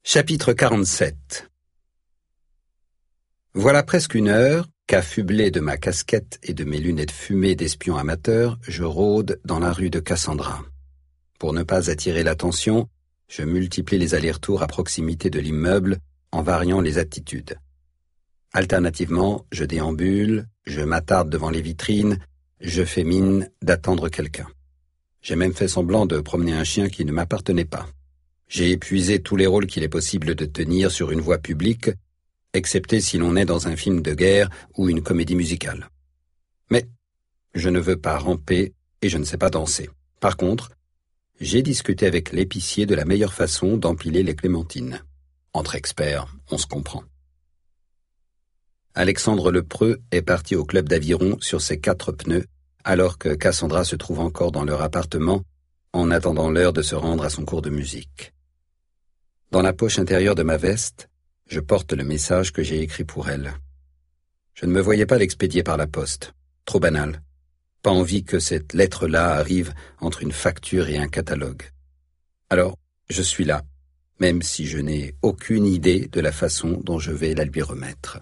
Chapitre 47. Voilà presque une heure qu'affublé de ma casquette et de mes lunettes fumées d'espion amateur, je rôde dans la rue de Cassandra. Pour ne pas attirer l'attention, je multiplie les allers-retours à proximité de l'immeuble en variant les attitudes. Alternativement, je déambule, je m'attarde devant les vitrines, je fais mine d'attendre quelqu'un. J'ai même fait semblant de promener un chien qui ne m'appartenait pas. J'ai épuisé tous les rôles qu'il est possible de tenir sur une voie publique, excepté si l'on est dans un film de guerre ou une comédie musicale. Mais je ne veux pas ramper et je ne sais pas danser. Par contre, j'ai discuté avec l'épicier de la meilleure façon d'empiler les clémentines. Entre experts, on se comprend. Alexandre Lepreux est parti au club d'aviron sur ses 4 pneus, alors que Cassandra se trouve encore dans leur appartement, en attendant l'heure de se rendre à son cours de musique. Dans la poche intérieure de ma veste, je porte le message que j'ai écrit pour elle. Je ne me voyais pas l'expédier par la poste. Trop banal. Pas envie que cette lettre-là arrive entre une facture et un catalogue. Alors, je suis là, même si je n'ai aucune idée de la façon dont je vais la lui remettre.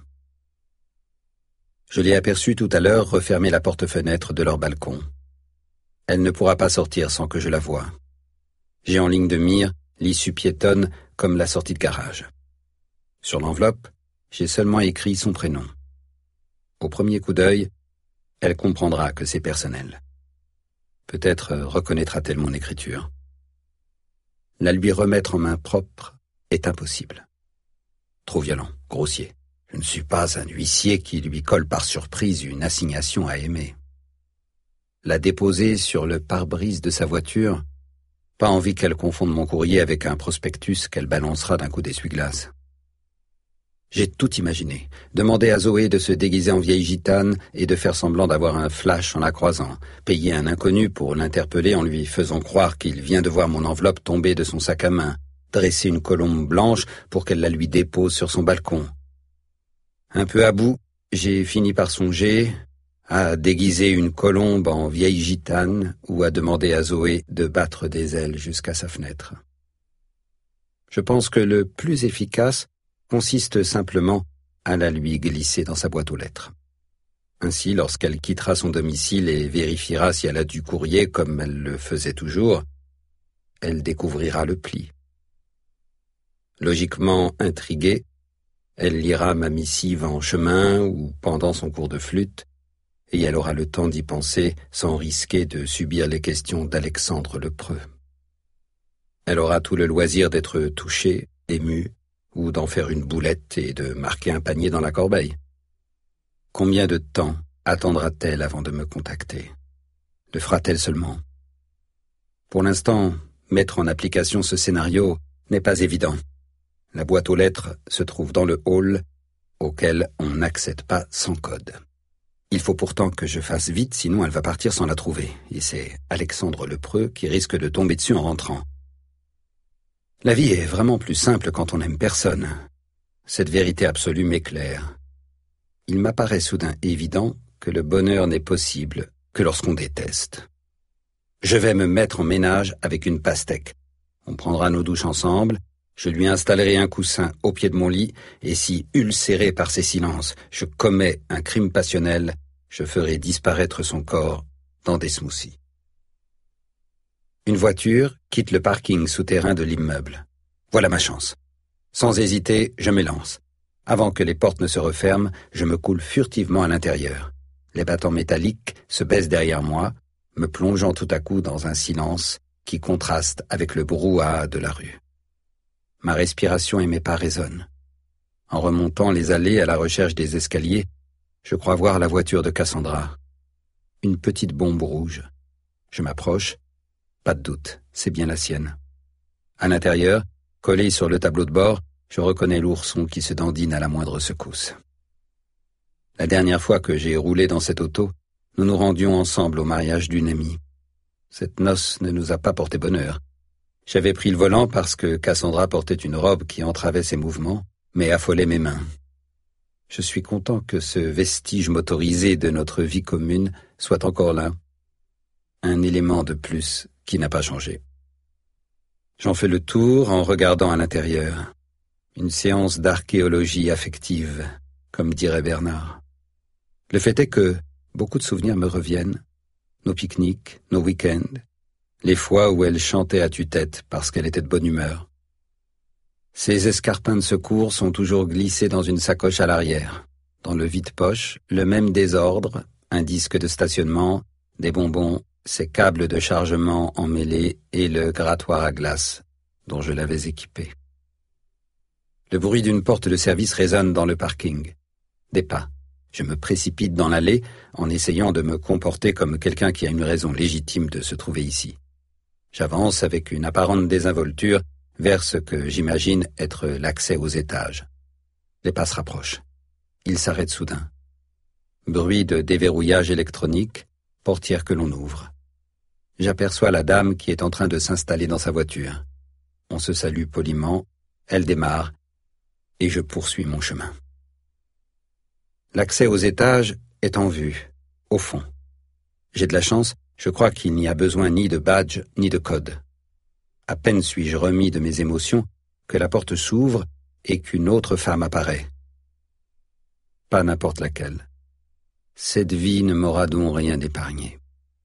Je l'ai aperçue tout à l'heure refermer la porte-fenêtre de leur balcon. Elle ne pourra pas sortir sans que je la voie. J'ai en ligne de mire l'issue piétonne comme la sortie de garage. Sur l'enveloppe, j'ai seulement écrit son prénom. Au premier coup d'œil, elle comprendra que c'est personnel. Peut-être reconnaîtra-t-elle mon écriture. La lui remettre en main propre est impossible. Trop violent, grossier. Je ne suis pas un huissier qui lui colle par surprise une assignation à aimer. La déposer sur le pare-brise de sa voiture, pas envie qu'elle confonde mon courrier avec un prospectus qu'elle balancera d'un coup d'essuie-glace. J'ai tout imaginé. Demander à Zoé de se déguiser en vieille gitane et de faire semblant d'avoir un flash en la croisant. Payer un inconnu pour l'interpeller en lui faisant croire qu'il vient de voir mon enveloppe tomber de son sac à main. Dresser une colombe blanche pour qu'elle la lui dépose sur son balcon. Un peu à bout, j'ai fini par songer à déguiser une colombe en vieille gitane ou à demander à Zoé de battre des ailes jusqu'à sa fenêtre. Je pense que le plus efficace consiste simplement à la lui glisser dans sa boîte aux lettres. Ainsi, lorsqu'elle quittera son domicile et vérifiera si elle a du courrier comme elle le faisait toujours, elle découvrira le pli. Logiquement intriguée, elle lira ma missive en chemin ou pendant son cours de flûte, et elle aura le temps d'y penser sans risquer de subir les questions d'Alexandre Lepreux. Elle aura tout le loisir d'être touchée, émue, ou d'en faire une boulette et de marquer un panier dans la corbeille. Combien de temps attendra-t-elle avant de me contacter? Le fera-t-elle seulement? Pour l'instant, mettre en application ce scénario n'est pas évident. La boîte aux lettres se trouve dans le hall, auquel on n'accède pas sans code. Il faut pourtant que je fasse vite, sinon elle va partir sans la trouver, et c'est Alexandre Lepreux qui risque de tomber dessus en rentrant. La vie est vraiment plus simple quand on n'aime personne. Cette vérité absolue m'éclaire. Il m'apparaît soudain évident que le bonheur n'est possible que lorsqu'on déteste. Je vais me mettre en ménage avec une pastèque. On prendra nos douches ensemble, je lui installerai un coussin au pied de mon lit, et si, ulcéré par ses silences, je commets un crime passionnel, je ferai disparaître son corps dans des smoothies. Une voiture quitte le parking souterrain de l'immeuble. Voilà ma chance. Sans hésiter, je m'élance. Avant que les portes ne se referment, je me coule furtivement à l'intérieur. Les battants métalliques se baissent derrière moi, me plongeant tout à coup dans un silence qui contraste avec le brouhaha de la rue. Ma respiration et mes pas résonnent. En remontant les allées à la recherche des escaliers, je crois voir la voiture de Cassandra. Une petite bombe rouge. Je m'approche. Pas de doute, c'est bien la sienne. À l'intérieur, collé sur le tableau de bord, je reconnais l'ourson qui se dandine à la moindre secousse. La dernière fois que j'ai roulé dans cette auto, nous nous rendions ensemble au mariage d'une amie. Cette noce ne nous a pas porté bonheur. J'avais pris le volant parce que Cassandra portait une robe qui entravait ses mouvements, mais affolait mes mains. Je suis content que ce vestige motorisé de notre vie commune soit encore là. Un élément de plus qui n'a pas changé. J'en fais le tour en regardant à l'intérieur. Une séance d'archéologie affective, comme dirait Bernard. Le fait est que beaucoup de souvenirs me reviennent. Nos pique-niques, nos week-ends, les fois où elle chantait à tue-tête parce qu'elle était de bonne humeur. Ses escarpins de secours sont toujours glissés dans une sacoche à l'arrière. Dans le vide-poche, le même désordre, un disque de stationnement, des bonbons, ses câbles de chargement emmêlés et le grattoir à glace dont je l'avais équipé. Le bruit d'une porte de service résonne dans le parking. Des pas. Je me précipite dans l'allée en essayant de me comporter comme quelqu'un qui a une raison légitime de se trouver ici. J'avance avec une apparente désinvolture vers ce que j'imagine être l'accès aux étages. Les pas se rapprochent. Ils s'arrêtent soudain. Bruit de déverrouillage électronique, portière que l'on ouvre. J'aperçois la dame qui est en train de s'installer dans sa voiture. On se salue poliment, elle démarre, et je poursuis mon chemin. L'accès aux étages est en vue, au fond. J'ai de la chance, je crois qu'il n'y a besoin ni de badge ni de code. À peine suis-je remis de mes émotions que la porte s'ouvre et qu'une autre femme apparaît. Pas n'importe laquelle. Cette vie ne m'aura donc rien épargné.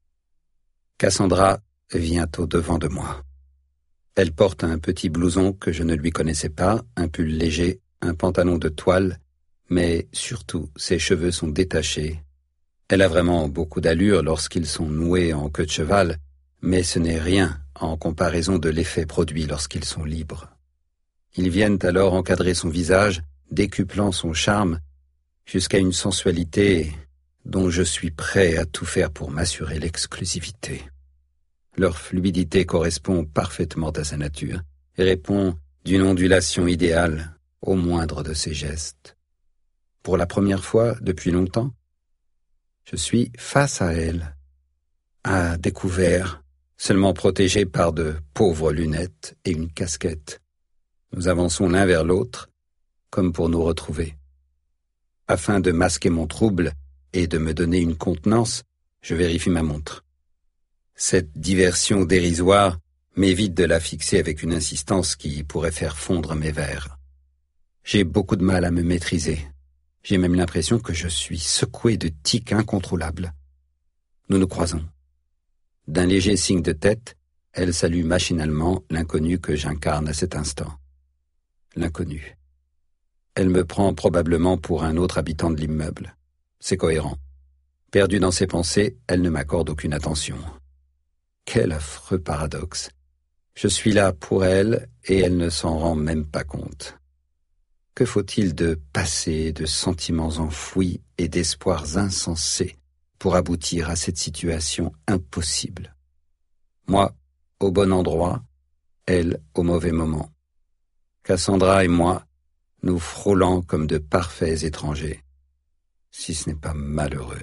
Cassandra vient au-devant de moi. Elle porte un petit blouson que je ne lui connaissais pas, un pull léger, un pantalon de toile, mais surtout ses cheveux sont détachés. Elle a vraiment beaucoup d'allure lorsqu'ils sont noués en queue de cheval, mais ce n'est rien en comparaison de l'effet produit lorsqu'ils sont libres. Ils viennent alors encadrer son visage, décuplant son charme, jusqu'à une sensualité dont je suis prêt à tout faire pour m'assurer l'exclusivité. Leur fluidité correspond parfaitement à sa nature et répond d'une ondulation idéale au moindre de ses gestes. Pour la première fois depuis longtemps, je suis face à elle, à découvert, seulement protégé par de pauvres lunettes et une casquette. Nous avançons l'un vers l'autre, comme pour nous retrouver. Afin de masquer mon trouble et de me donner une contenance, je vérifie ma montre. Cette diversion dérisoire m'évite de la fixer avec une insistance qui pourrait faire fondre mes vers. J'ai beaucoup de mal à me maîtriser. J'ai même l'impression que je suis secoué de tics incontrôlables. Nous nous croisons. D'un léger signe de tête, elle salue machinalement l'inconnu que j'incarne à cet instant. L'inconnu. Elle me prend probablement pour un autre habitant de l'immeuble. C'est cohérent. Perdue dans ses pensées, elle ne m'accorde aucune attention. Quel affreux paradoxe. Je suis là pour elle et elle ne s'en rend même pas compte. Que faut-il de passé, de sentiments enfouis et d'espoirs insensés pour aboutir à cette situation impossible? Moi, au bon endroit, elle, au mauvais moment. Cassandra et moi, nous frôlant comme de parfaits étrangers, si ce n'est pas malheureux.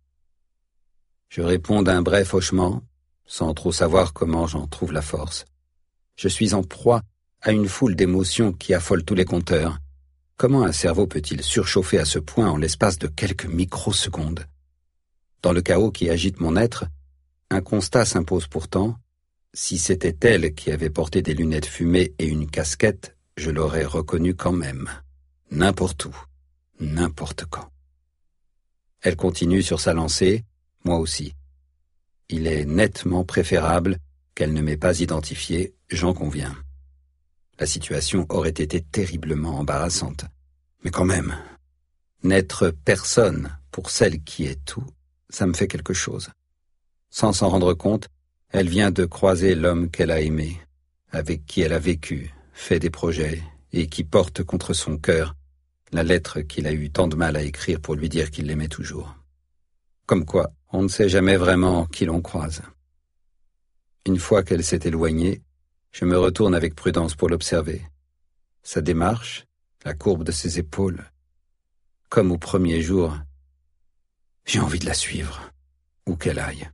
Je réponds d'un bref hochement, sans trop savoir comment j'en trouve la force. Je suis en proie à une foule d'émotions qui affolent tous les compteurs. Comment un cerveau peut-il surchauffer à ce point en l'espace de quelques microsecondes? Dans le chaos qui agite mon être, un constat s'impose pourtant. Si c'était elle qui avait porté des lunettes fumées et une casquette, je l'aurais reconnue quand même. N'importe où, n'importe quand. Elle continue sur sa lancée, moi aussi. Il est nettement préférable qu'elle ne m'ait pas identifié, j'en conviens. La situation aurait été terriblement embarrassante. Mais quand même, n'être personne pour celle qui est tout, ça me fait quelque chose. Sans s'en rendre compte, elle vient de croiser l'homme qu'elle a aimé, avec qui elle a vécu, fait des projets, et qui porte contre son cœur la lettre qu'il a eu tant de mal à écrire pour lui dire qu'il l'aimait toujours. Comme quoi, on ne sait jamais vraiment qui l'on croise. Une fois qu'elle s'est éloignée, je me retourne avec prudence pour l'observer. Sa démarche, la courbe de ses épaules, comme au premier jour, j'ai envie de la suivre, où qu'elle aille.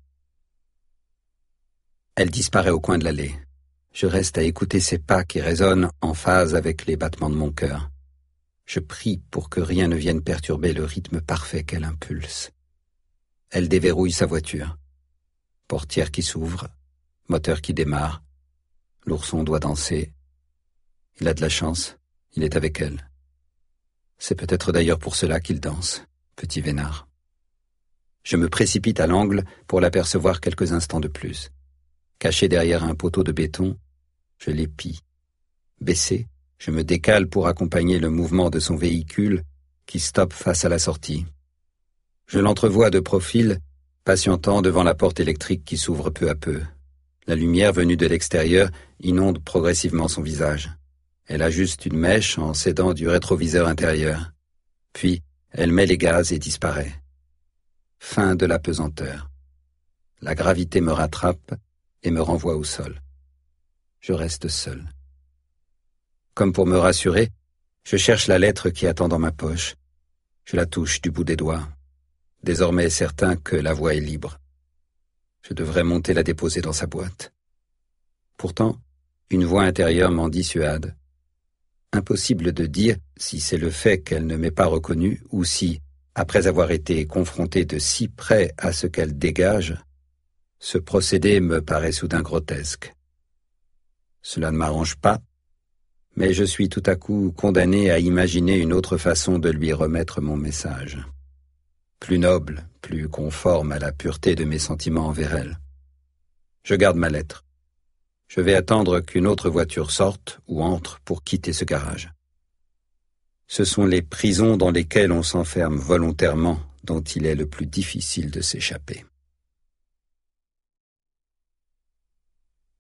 Elle disparaît au coin de l'allée. Je reste à écouter ses pas qui résonnent en phase avec les battements de mon cœur. Je prie pour que rien ne vienne perturber le rythme parfait qu'elle impulse. Elle déverrouille sa voiture. Portière qui s'ouvre, moteur qui démarre. L'ourson doit danser. Il a de la chance. Il est avec elle. C'est peut-être d'ailleurs pour cela qu'il danse, petit vénard. Je me précipite à l'angle pour l'apercevoir quelques instants de plus. Caché derrière un poteau de béton, je l'épie. Baissé, je me décale pour accompagner le mouvement de son véhicule qui stoppe face à la sortie. Je l'entrevois de profil, patientant devant la porte électrique qui s'ouvre peu à peu. La lumière venue de l'extérieur inonde progressivement son visage. Elle ajuste une mèche en s'aidant du rétroviseur intérieur. Puis, elle met les gaz et disparaît. Fin de la pesanteur. La gravité me rattrape et me renvoie au sol. Je reste seul. Comme pour me rassurer, je cherche la lettre qui attend dans ma poche. Je la touche du bout des doigts. Désormais certain que la voie est libre. Je devrais monter la déposer dans sa boîte. Pourtant, une voix intérieure m'en dissuade. Impossible de dire si c'est le fait qu'elle ne m'ait pas reconnu ou si, après avoir été confronté de si près à ce qu'elle dégage, ce procédé me paraît soudain grotesque. Cela ne m'arrange pas, mais je suis tout à coup condamné à imaginer une autre façon de lui remettre mon message. Plus noble, plus conforme à la pureté de mes sentiments envers elle. Je garde ma lettre. Je vais attendre qu'une autre voiture sorte ou entre pour quitter ce garage. Ce sont les prisons dans lesquelles on s'enferme volontairement dont il est le plus difficile de s'échapper.